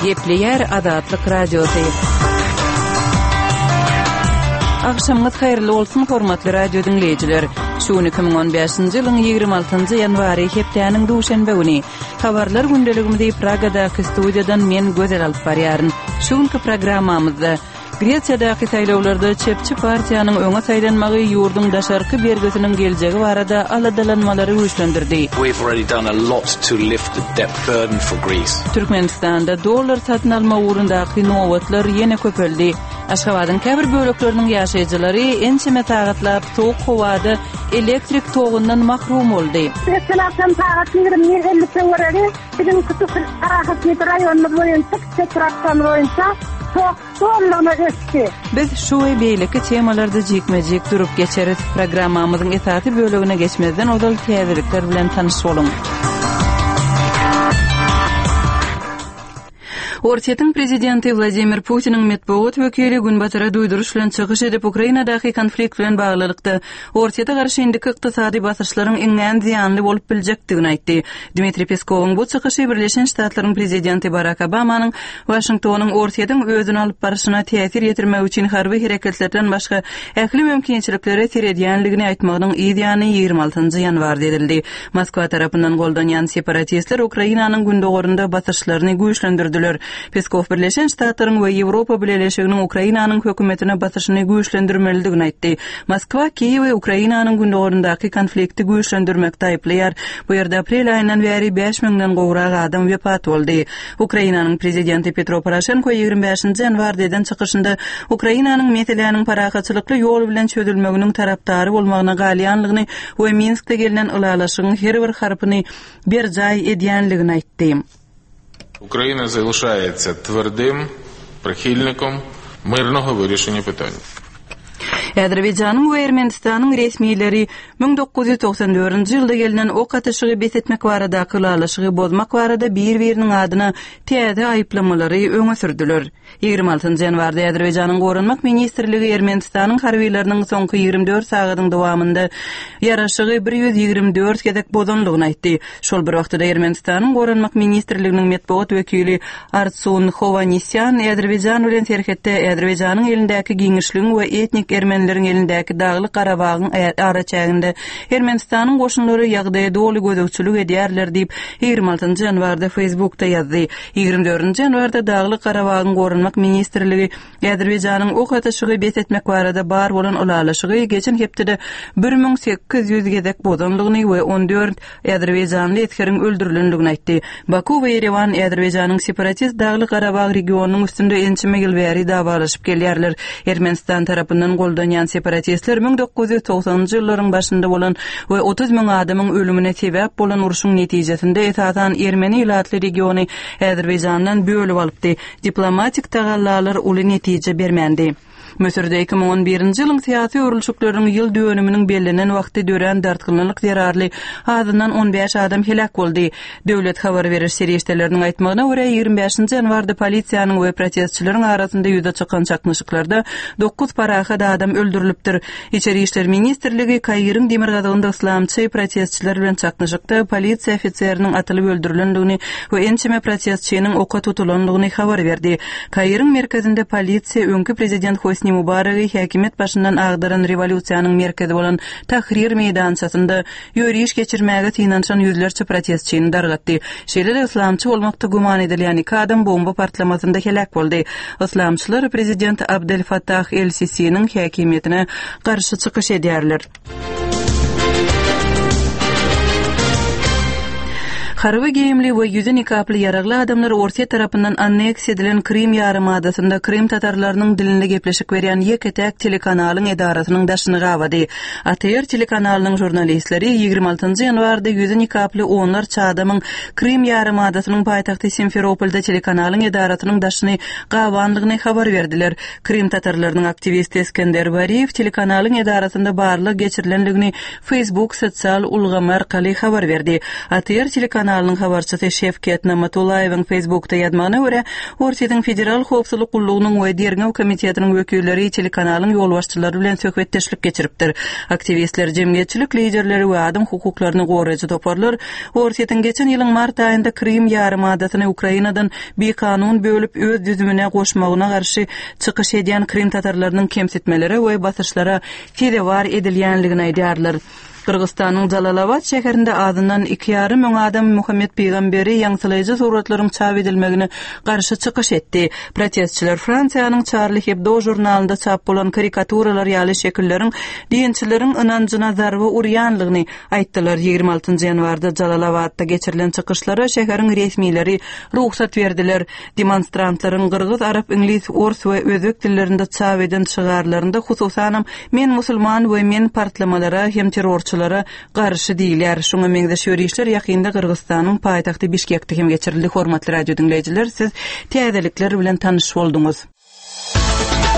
Gepleyer Adatlyk radiosu. Akşamınız hayırlı olsun hormatly radio dinleyijiler. Şu 2015-nji ýylyň 26-njy ýanwary hepdäniň duşanbe güni. Habarlar gündeligimizde Pragadaky studiýadan men gözel alyp barýaryn. Şuňky programmamyzda Gretsiýadaky saýlawlarda çepçi partiýanyň öňe saýlanmagy ýurdun daşarky bergesiniň geljegi barada aladalanmalary güýçlendirdi. We've already done a lot to lift the debt burden for Greece. Türkmenistanda dollar satyn alma ugrundaky nowatlar ýene köpeldi. Aşgabatyň käbir bölekleriniň ýaşaýjylary ençeme tagatlar soğuk howada elektrik togundan mahrum boldy. Mesela tagat 20-50 töwereli bizim kutu Karahat raýonyny boýunça tekratdan boýunça Biz şu we beýleki temalarda jekmejek durup geçeriz. Programmamyzyň esaty bölügine geçmezden odal täzelikler bilen tanyş bolun. Ortiýetiň prezidenti Vladimir Putiniň medeniýet wekili Günbatyra duýduruş bilen çygyş edip Ukrainadaky konflikt bilen baglylykda Ortiýeta garşy indiki ykdysady basyrçlaryň iňňän ziýanly bolup biljekdigini aýtdy. Dmitri Peskowyň bu çygyşy Birleşen Ştatlaryň prezidenti Barack Obamanyň Washingtonyň Ortiýetin özüni alyp barşyna täsir ýetirmek üçin harby hereketlerden başga ähli mümkinçiliklere tiredýänligini aýtmagynyň ýygyny 26-njy ýanwarda edildi. Moskwa tarapyndan goldanýan separatistler Ukrainanyň gündogorunda basyrçlaryny güýçlendirdiler. Peskov Birleşen Ştatlaryň we Ýewropa bileşiginiň Ukrainanyň hökümetine basyşyny güýçlendirmelidigini aýtdy. Moskwa Kiýew we Ukrainanyň gündogorundaky konflikti güýçlendirmekde aýplaýar. Bu ýerde aprel aýyndan bäri 5000den gowrak adam wepat boldy. Ukrainanyň prezidenti Petro Poroshenko 25-nji ýanwarda eden çykyşynda Ukrainanyň meseleläriniň paragatçylykly ýol bilen çözülmeginiň tarapdary bolmagyna galýanlygyny we Minskde gelinen ulalaşygyň her bir harpyny berjaý edýänligini aýtdy. Україна залишається твердим прихильником мирного вирішення питань. Azerbaýjanyň we Ermenistanyň resmiýetleri 1994-nji ýylda gelinen ok atışygy besetmek baradaky ulalaşygy bozmak barada bir-biriniň adyna täze aýyplamalary öňe sürdiler. 26-njy ýanwarda Azerbaýjanyň Gorunmak ministrligi Ermenistanyň harbiýleriniň soňky 24 sagatyň dowamında ýaraşygy 124 gezek bozanlygyny aýtdy. Şol bir wagtda Ermenistanyň Gorunmak ministrliginiň medeniýet wekili Artsun Hovanesyan Azerbaýjan bilen serhetde Azerbaýjanyň elindäki giňişligiň we etnik ermenileriň elindäki Dagly Garabagyň araçagynda Ermenistanyň goşunlary ýagdaýa doly gözegçilik edýärler diýip 26-njy ýanwarda Facebookda ýazdy. 24-nji ýanwarda Dagly Garabagyň Gorunmak ministrligi Azerbaýjanyň ok atışygy besetmek barada bar bolan ulalaşygy geçen hepde 1800 gezek bozanlygyny we 14 Azerbaýjanly etkeriň öldürilenligini aýtdy. Baku we Yerevan Azerbaýjanyň separatist Dagly Garabag regionunyň üstünde ençime ýyl bäri dawalaşyp gelýärler. Ermenistan tarapyndan goldanýan separatistler 1990-njy ýyllaryň başynda bolan we 30 000 adamyň ölümine sebäp bolan uruşyň netijesinde esatan Ermeni ýylatly regiony Azerbaýjandan bölüp alypdy. Diplomatik tagallalar uly netije bermendi. Mösürde 2011-nji ýylyň syýasy örülçükleriň ýyl dönüminiň bellenen wagty dören dartgınlyk zerarly azyndan 15 adam helak boldy. Döwlet habar beriş serişdeleriniň aýtmagyna görä 25-nji ýanwarda polisiýanyň we protestçileriň arasynda ýüze çykan çakmyşyklarda 9 parahat adam öldürilipdir. İçeri işler ministrligi Kaýryň demirgazygynda islamçy protestçiler bilen çakmyşykda polisiýa ofitseriniň atylyp öldürilendigini we ençeme protestçiniň oka tutulandygyny habar berdi. Kaýryň merkezinde polisiýa öňkü prezident Hosni Mubaragi häkimet başyndan agdaran revolýusiýanyň merkezi bolan Tahrir meýdançasynda ýöriş geçirmäge tynançan ýüzlerçe protestçini dargatdy. Şeýle islamçy bolmakda guman edilýän iki adam bomba partlamasynda helak boldy. Islamçylar prezident Abdel Fattah el-Sisi'niň häkimetine garşy çykyş edýärler. Harby geyimli we ýüze nikaply ýaragly adamlar Ortiýa tarapyndan anneks edilen Krim ýarymadasyna Krim tatarlarynyň dilinde gepleşik berýän ýeketek telekanalyň edarasynyň daşyny gawady. ATR telekanalynyň jurnalistleri 26-njy ýanwarda ýüze nikaply onlarça adamyň Krim ýarymadasynyň paýtagty Simferopolda telekanalyň edarasynyň daşyny gawanlygyny habar berdiler. Krim tatarlarynyň aktivisti Eskender Bariyev telekanalyň edarasynda barlyk geçirilenligini Facebook sosial ulgamy arkaly habar berdi. ATR telekanaly kanalynyň habarçysy Şevket Namatullaýewiň Facebookda ýazmagyna görä, Ortiýetiň Federal Howpsuzlyk Gullugynyň we Derňew komitetiniň wekilleri telekanalyň ýolbaşçylary bilen söhbetdeşlik geçiripdir. Aktivistler, jemgyýetçilik liderleri we adam hukuklaryny goraýjy toparlar, Ortiýetiň geçen ýylyň mart aýynda Krym ýarymadatyny Ukrainadan bir kanun bölüp öz düzümine goşmagyna garşy çykyş edýän Krym tatarlarynyň kemsitmeleri we basışlara fedevar edilýänligini aýdýarlar. Kırgızstanyň Jalalabad şäherinde adından 2,5 müň adam Muhammed Peygamberi ýaňsylaýjy suratlaryň çap edilmegine garşy çykyş etdi. Protestçiler Fransiýanyň Charlie Hebdo jurnalynda çap bolan karikaturalar ýaly şekilleriň diýençileriň ynanjyna zarby urýanlygyny aýtdylar. 26 ýanwarda Jalalabadda geçirilen çykyşlara şäheriň resmiýetleri ruhsat berdiler. Demonstrantlaryň kırgız, arap, ingliz, ors we özbek dillerinde çap eden çygarlarynda hususan men musulman we men partlamalara hem terrorçy garşy diýilýär. Şoňa meňde şöýreşler ýakynda Kırgızstanyň paýtagty Bişkekde hem geçirildi. Hormatly radio dinleýijiler, siz täzelikler bilen tanyş bolduňuz.